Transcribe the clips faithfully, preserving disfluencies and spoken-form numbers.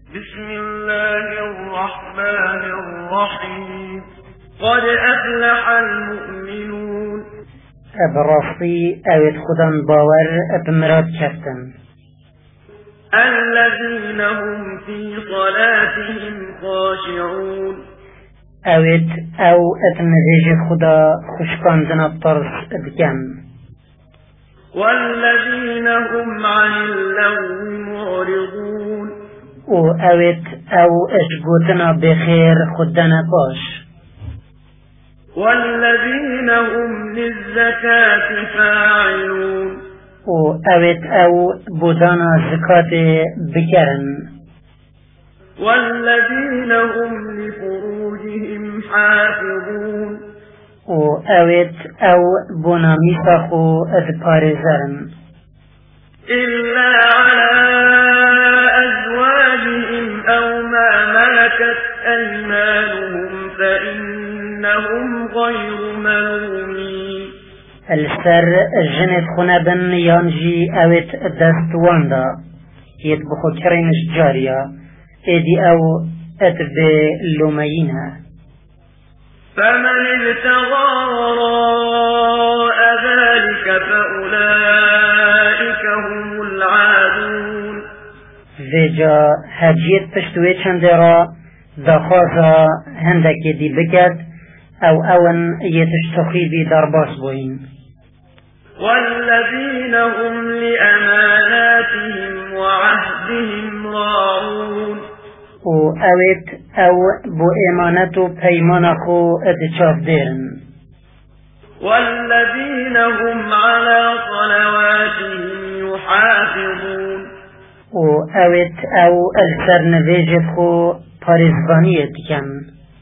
بسم الله الرحمن الرحيم. قد أفلح المؤمنون. براستی اوید خودان باور بمراد کفتن. الذين هم في صلاتهم خاشعون. اوید او اتنجیج خدا خوشکاندن بطرس بکن. والذين هم عن اللغو معرضون. و اوید او اشگوتنا بخیر خودنا باش. والذين هم للزكاة فاعلون. و اوید او بودانا زکات بکرن. والذين هم لفروجهم حافظون. و اوید او بونا میساخو ادپارزرن. إلا على أزواجهم أو ما ملكت أيمانهم فإنهم غير ملومين. السر جنت خنبن يانجي اوت دست واندا يتبخو كرينش جاريا ايدي او اتب لومينها. فمن ابتغى وراء ذلك فأولئك هم العادون. ذجا هجيت پشتوی چندرا دخوازا هندك دي بكت او اون يتشتخي بي درباس بوين. والذين هم لأماناتهم وعهدهم راعون. و اوت او بو امانتو پیمانخو اتشاف ديرن. والذين هم على صلواتهم يحافظون. و اوت او السر نویجت خو پارزبانیت کن.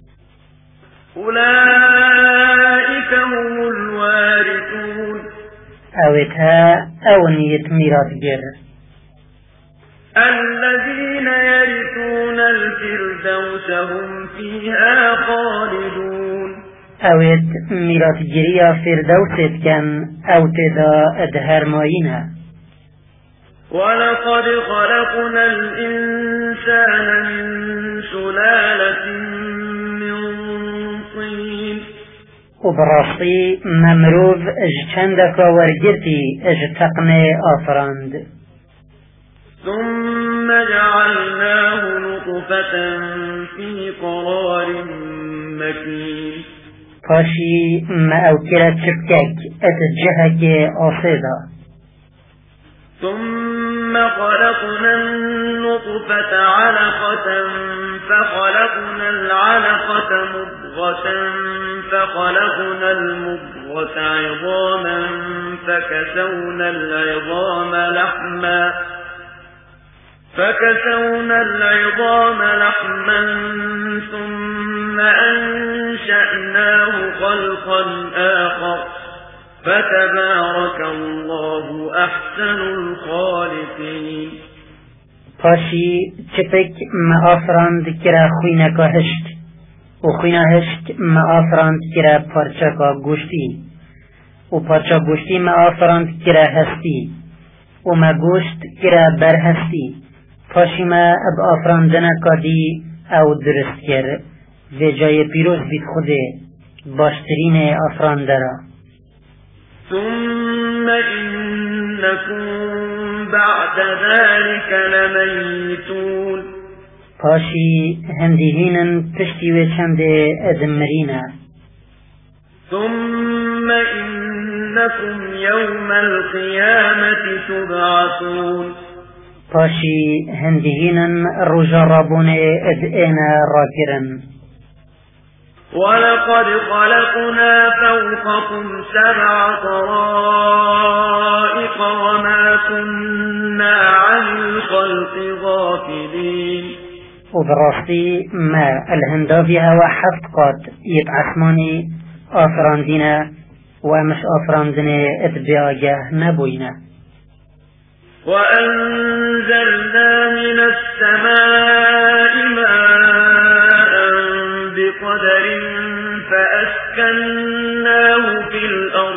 أولئك هم الوارثون. اوتها اون يتميرات جر الذين يرثون الفردوس هم فيها خالدون. اوت ميرات جريا فردوست كان او تدا ادهر ماينها. ولقد خلقنا الإنسان من سلالة من طين. وبراسي ممروف اجتندك ورقرتي اجتقني افراند. ثم جعلناه نطفة في قرار مكين. فاشي ما اوكرت شبكك اتجهك اصيدا. ثم خلقنا النطفة علقة فخلقنا العلقة مضغة فخلقنا المضغة عظاما فكسونا العظام لحما فكسونا العظام لحما ثم أنشأناه خلقا آخر فتبارك الله أحسن الخالقين. پاشی چپک ما آفراند کرا خوینا کا هشت و خوینا هشت ما آفراند کرا پارچا کا گوشتی و پارچا گوشتی ما آفراند کرا هستی و ما گوشت کرا بر هستی. پاشی ما اب آفراندنا کا دی او درست کر و جای پیروز بید خوده باشترین آفراندرا. ثم إنكم بعد ذلك لميتون. پاشی هندیهینن پشتی و چند ادمرینا. ثم إنكم يوم القيامة تبعثون. پاشی هندیهینن رجا رابون ادئنا راکرن. ولقد خلقنا فوقكم سبع طرائق وما كنا عن الخلق غافلين. وبراستی ما الهندافي هوا حفت قاد يتعثماني آفراندنا ومش آفراندنا اتباعه نبوينا. وأنزلنا من السماء ماء بقدر فأسكناه في الأرض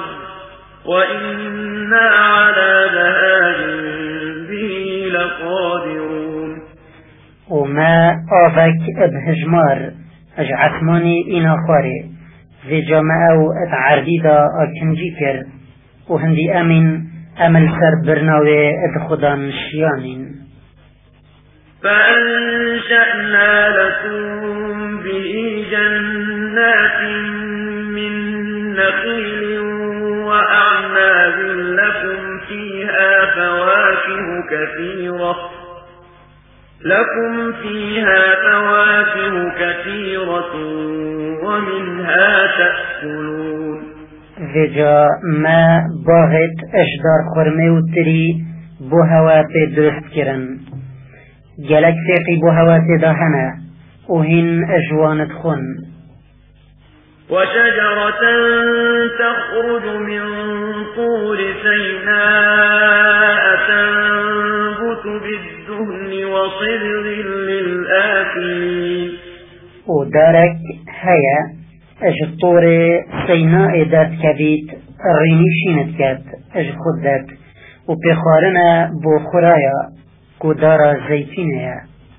وإنا على ذهاب به لقادرون. وما آفك بهجمار اج عثماني اينا خاري في جامعة او اتعرديدا اكنجي كر وهندي امن امل سر برناوي ادخدا نشيانين. فأنشأنا لكم به جنات من نخيل وأعناب لكم فيها فواكه كثيرة لكم فيها فواكه كثيرة ومنها تأكلون. فيجا ما باهت اشدار خرمي وتري بو هوا درست كرن جلك فيقي بو هوا تدهنا وهن اجوانت خن. وشجرة تخرج من طور سيناء تنبت بالدهن وصبغ للآكلين. ودارك هيا اج طور سيناء دات كبيت الرينيشينت كات اج خدت وبخارنا بو خرايا كدار زيتينيا.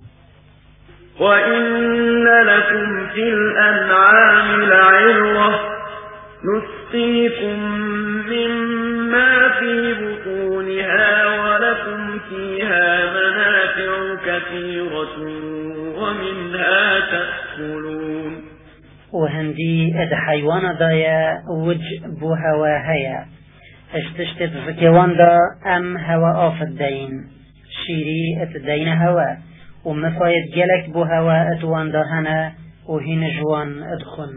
وإن لكم في الأنعام لعبرة نسقيكم مما في بطونها ولكم فيها منافع كثيرة ومنها تأكلون. وهندي اد حيوان دايا وج بو هوا هيا اشتشتت زكيوان دا ام هوا آفت دين شيري ات دين هوا ومصايد جلك بو هوا اتوان دا هنا وهين جوان ادخن.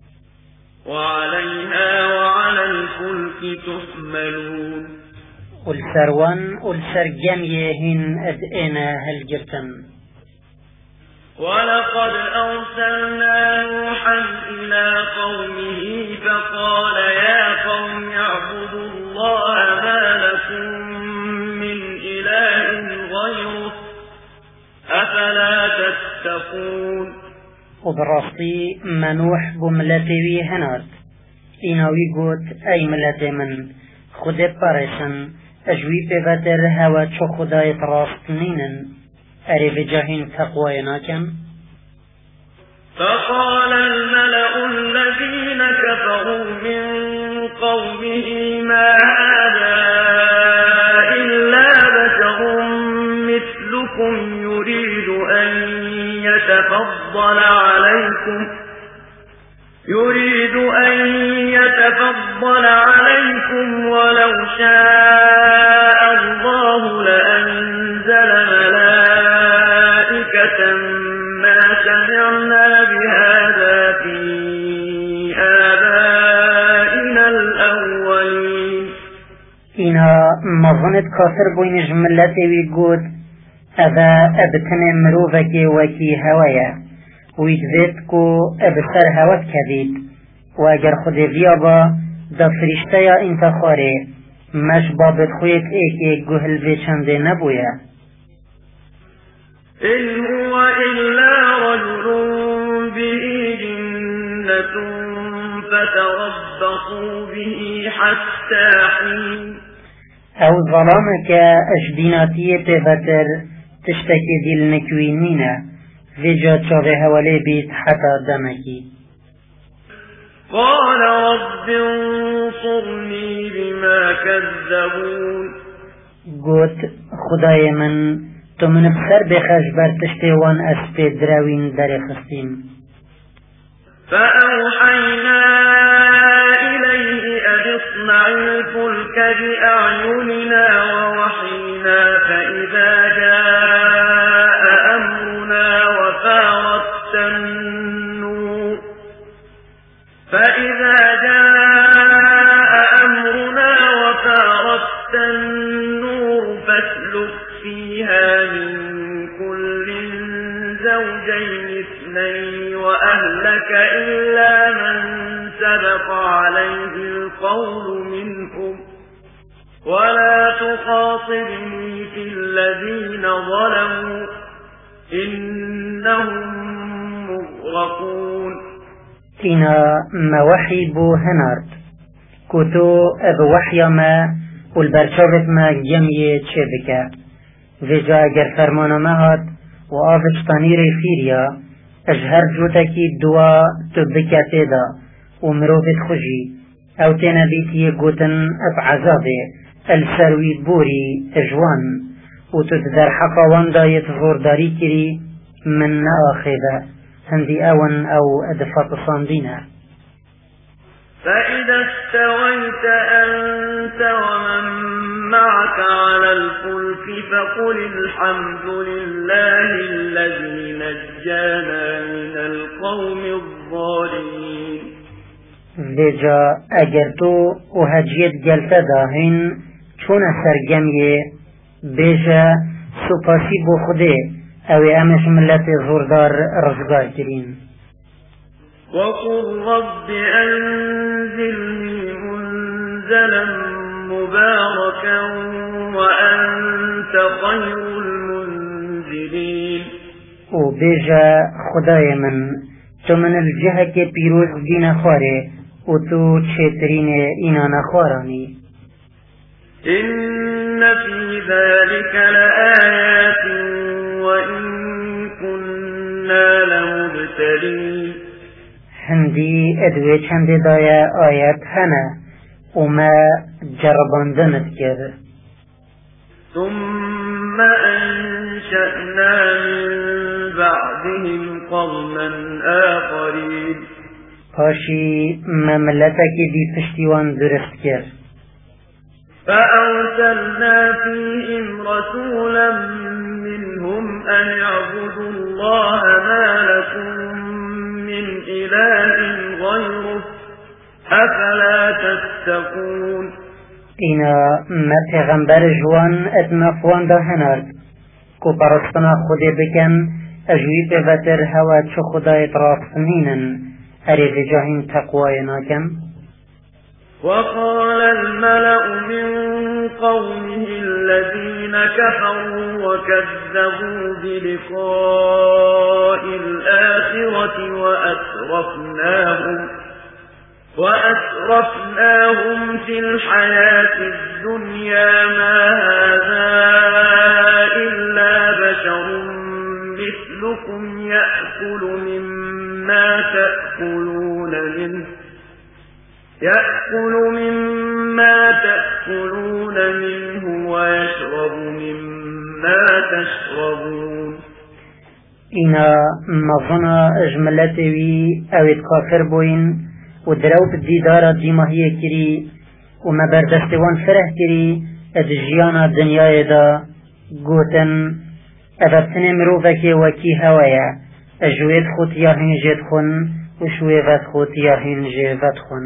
وعليها وعلى الفلك تحملون. والسروان والسرجمية هن ادئنا هالجرتن. ولقد أرسلنا نوحا إلى قومه فقال يا قوم اعبدوا الله ما لكم من إله غيره أفلا تتقون. وبراسطي منوح بملتوي هنات إناوي قوت أي ملت من خود بارسن أجوي بفتر هوا چو خدايت راستنينن أري بجاهين تقوى ناكم. فقال الملأ الذين كفروا من قومه ما هذا إلا بشر مثلكم يريد أن يتفضل عليكم يريد أن يتفضل عليكم ولو شاء الله لأنزل ملائكة ما سمعنا بهذا في آبائنا الأولين. إنا مظنت كافر بوين جملتي ويقول أذا أبتن مروفك وكي هوايا ويدذتكو أبسر هوات كذيب وأجر خذ بيابا دا فرشتيا انتخاري مش بابت خويت ايكي قهل بيشند نبويا. إن هو إلا رجل به جنة فتربصوا به حتى حين. أو ظلامك أجديناتية بتر تشتكي دي النكوينين فيجا شاوه هولي بيت حتى دمكي. قال رب انصرني بما كذبون. قوت خداي من تمن بسر بخش برتشتوان أسبي دراوين داري خستيم. فأوحينا إليه أن اصنع الفلك بأعيننا ووحينا فإذا جاء أمرنا وفارت النور فإذا جاء أمرنا وفارت النور فاسلك فيها من كل زوجين اثنين وأهلك إلا من سبق عليه القول منهم ولا تخاطبني في الذين ظلموا إنهم مغرقون. إنا موحي بو هنارد كتو أبو وحيا ما والبرشابت ما جميع تشبكة فيجا اگر فرمانا ما هاد و آفتشتانی ریفیریا اجهر جوتکی دوا تو بکتی دا و مروفت خوشی او تینا بیتی گوتن اف عذابه السروی بوری اجوان و تو در حقوان دا يتغورداری کری من آخذا هندي أون أو أدفاق صاندينا. فإذا استويت أنت ومن معك على الفلك فقل الحمد لله الذي نجانا من القوم الظالمين. لجا اگر تو و هجیت گلتا داهین چون سرگمیه بیجا سپاسی بو خوده او امش ملت زوردار رزگار کرین. وقل رب أنزلني منزلا مباركا وأنت خير المنزلين. و بیجا خدای من تو من الجهه که پیروز دین خواره و تو چهترین اینا نخوارانی. إن في ذلك لآيات وإن كنا لمبتلين. هندی ادوی چند دایا آیت هنه و ما جرباندنت کرد. ثم أنشأنا من بعدهم قرنا آخرين. پاشی مملتکی دی پشتیوان درست کرد. فأرسلنا فيهم رسولا منهم أن اعبدوا الله ما لكم من إله غيره أفلا تتقون. اینا ما پیغمبر جوان اتنافوان دا هنارد کو پرستنا خود بکن اجوی پیوتر هوا چو خدایت راستنینن اری بجاهین تقوای ناکن. وقال الملأ من قومه الذين كفروا وكذبوا بلقاء الآخرة وأترفناهم وأترفناهم في الحياة الدنيا ما هذا إلا بشر مثلكم يأكل مما تأكلون منه يأكل مما تأكلون منه ويشرب مما تشربون. اینا مظنا اجملتوی اوید کافر بوین و دروب دیدار دیماهی کری و مبردستوان فرح کری اد جیانا دنیای دا گوتن ادبتن مروفکی وکی هوایا اجوید خود یاهین جید خون و شویفت خود یاهین جیفت خون.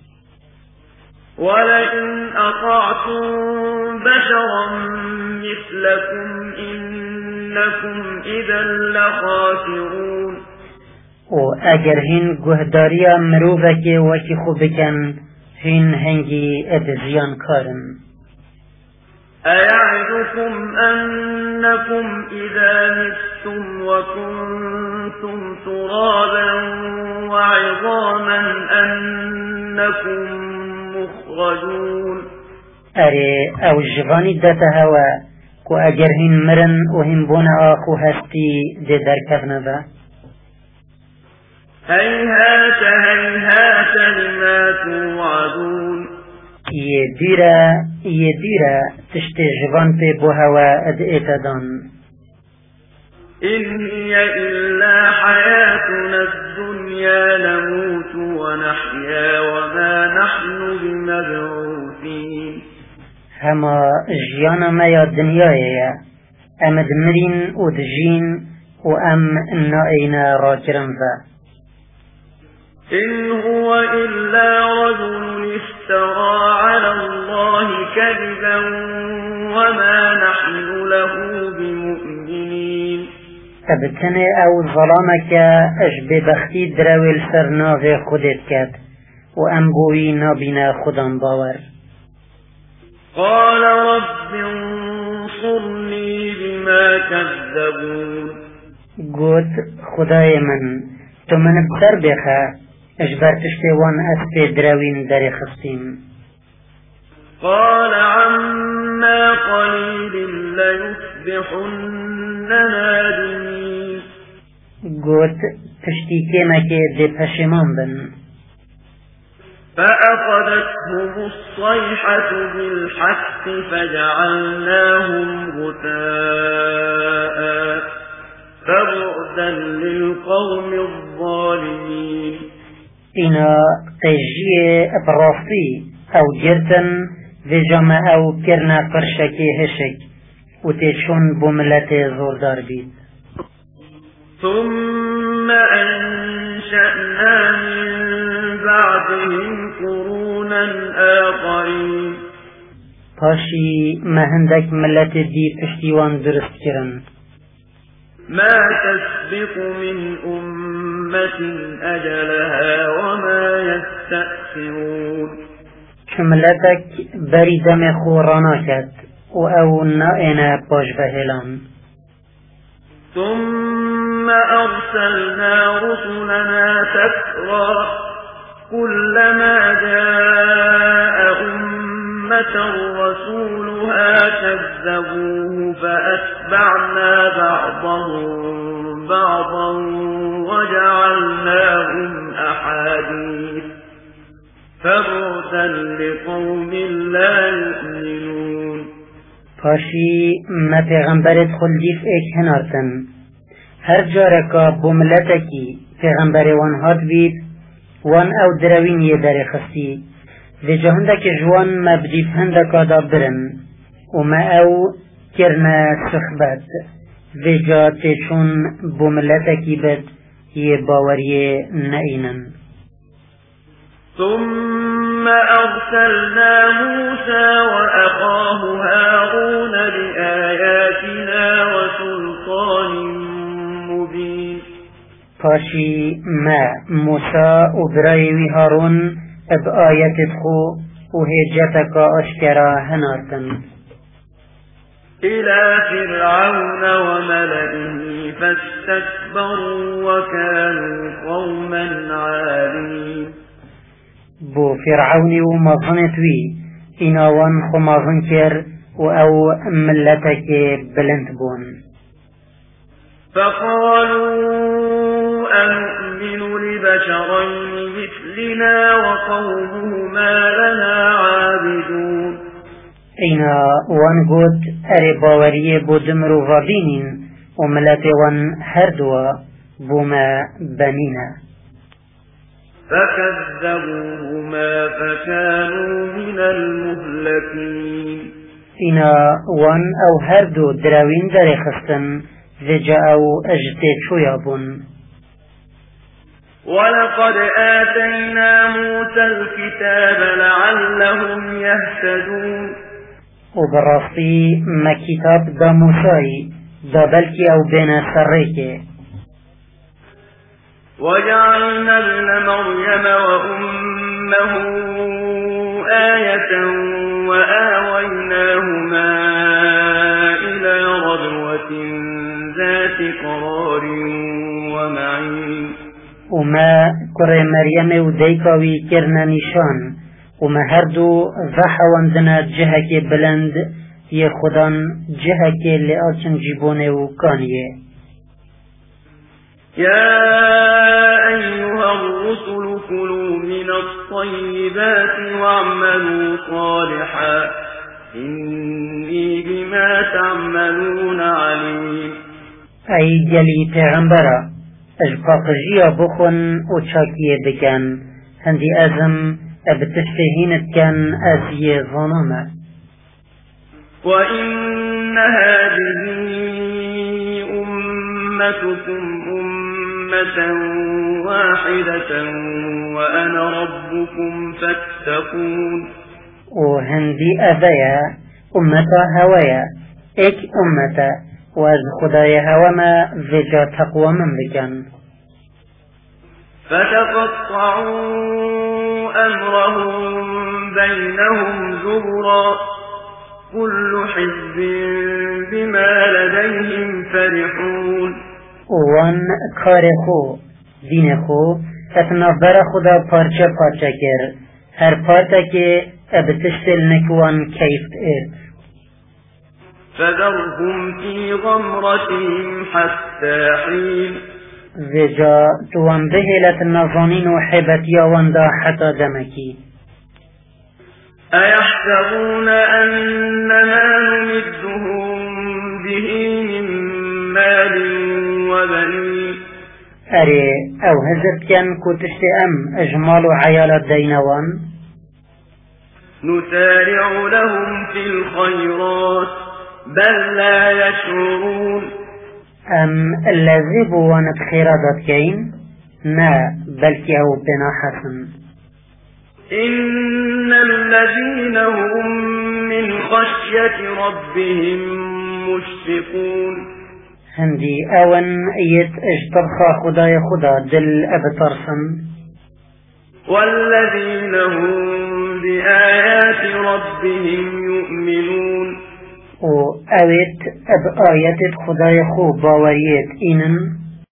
ولئن أطعتم بشرا مثلكم إنكم إذا لخاسرون. و اگر هین گهداریا مروفکی وکی خوب بکن هین هنگی ادزیان کارن. أيعدكم أنكم إذا متم وكنتم ترابا وعظاما أنكم مخرجون. اره او جوانی داتا هوا کو اگر هین مرن و هین بون آخو هستی ده درکرنه با. هيهات هيهات لما توعدون. یه دیره یه دیره تشت جوان پی بو هوا اد ایتدان. إن هي إلا حياتنا الدنيا نموت ونحيا وما نحن بمبعوثين. هما جيانا ما يا دنيايا امد مرين و دجين و ام نائنا راكرن ذا. إن هو إلا رجل افترى على الله كذبا وما نحن له بمؤمنين. ابتني او ظلامك اجب بختي دراوي السرناغ خودت كد و ام بوي نابنا خودم باور. قال رب انصرني بما كذبون. قلت خداي من تو من بسر بخا اجبر تشتوان اسب دراوين داري خستين. قال عما قليل ليصبحن نادمين قلت تشتيكينا كي دي پشمان بن. فأخذتهم الصيحة بالحق فجعلناهم غثاء فبعدا للقوم الظالمين. إنا تجيه براستي أو جرتن في جمع أو كرنا فرشكي هشك وتشون بملة زوردار بيت. ثم أنشأنا من بعدهم قرونا آخرين پاشی مهندک ملت دی پشتیوان درست کرن. ما تسبق من أمة أجلها وما يستأخرون شملتك بری دم خورانا کد و او نائنا پاش بهلان. ثم أرسلنا رسلنا تترى كلما جاء أمة رسولها كذبوه فأتبعنا بعضهم بعضا وجعلناهم أحاديث فبعدا لقوم لا يؤمنون. پاشی ما پیغمبرت خلدیف ایک هنارتن هر جارکا بملتکی پیغمبر وان هات بید وان او دروین یه در خستی و جهندک جوان مبدیف هندکا دا برن و ما او کرنا سخبت و جا تیچون بملتکی بد یه باوریه نئینن. ثم أرسلنا موسى وأخاه هارون بآياتنا وسلطان مبين. پاشی ما موسى و برایوی هارون اب آیت خو و هجتك اشکرا هنارتن. إلى فرعون وملئه فاستكبروا وكانوا قوما عالين. بو فرعوني ومظنتوي إناوان خمازن كر و او ملتك بلند بون. فقالوا أنؤمن لبشرين مثلنا وقومهما لنا عابدون. إنا وان قد أري باوريه بودمرو فابينين وملت وان هردوا بوما بنينا. فكذبوهما فكانوا من المهلكين. إنا وان أو هردو دراوين داري خستن ذجاءوا أجتي شويابون. ولقد آتينا موسى الكتاب لعلهم يهتدون. وبراسطي ما كتاب دا موسى دا بلكي أو بين سريك. وجعلنا ابن مريم وأمه آية وآويناهما إلى ربوة ذات قرار ومعين. وما كري مريم وديكاوي كرنا نشان وما هردو ذحواندنا جهك بلند يخدان جهك اللي آتن جيبونه وكانيه. يا أيها الرسل كلوا من الطيبات واعملوا صالحا إني بما تعملون عليم. أي جلي پیغمبرا اجباقجيا بخن وچاكيه بكن هندي أزم ابتشتهينت كان أزي ظنما. وإن هذه أمتكم أمة واحدة وأنا ربكم فاتقون. وهندي أذيا أمة هوايا إك أمة وأز خدايا هوما ذجا تقوى من بكن. فتقطعوا أمرهم بينهم زبرا كل حزب بما لديهم فرحون. وان كارخو دينخو اتنابر خدا پارچه پارچه کر هر پارچه که ابتشتل نكوان كيف تقيت فذرهم في غمرتهم حتى حين وجا توان بهلت النظانين وحبت يوان دا حتى دمكي أيحسبون أنما نمدهم به من مال وبنين أري أو هزت كان كتشت أم أجمال عيال دينوان نسارع لهم في الخيرات بل لا يشعرون أم الذي بوانت خيرات كين نا بل كيهو بنا حسن إن الذين هم من خشية ربهم مشفقون هندي أون يت اجتبخا خداي خدا دل أبترسن والذين هم بآيات ربهم يؤمنون و أويت أب آيات خداي خو باوريت إنن